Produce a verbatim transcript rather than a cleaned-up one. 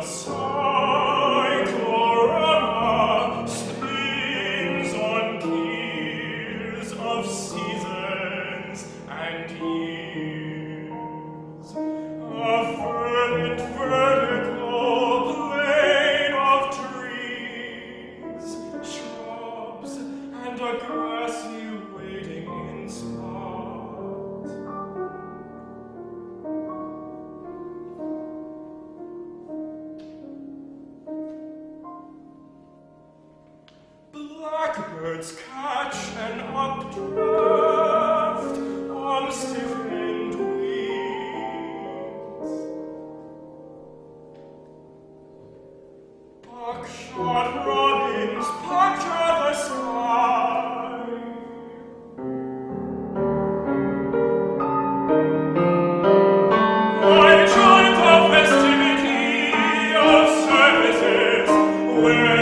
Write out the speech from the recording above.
cyclorama spins on gears of seasons and years. A verdant vertical plain of trees, shrubs, and a grassy waiting in spot. Blackbirds catch an updraft on stiffened wings. Buckshot robins puncture the sky. I join the festivity of services where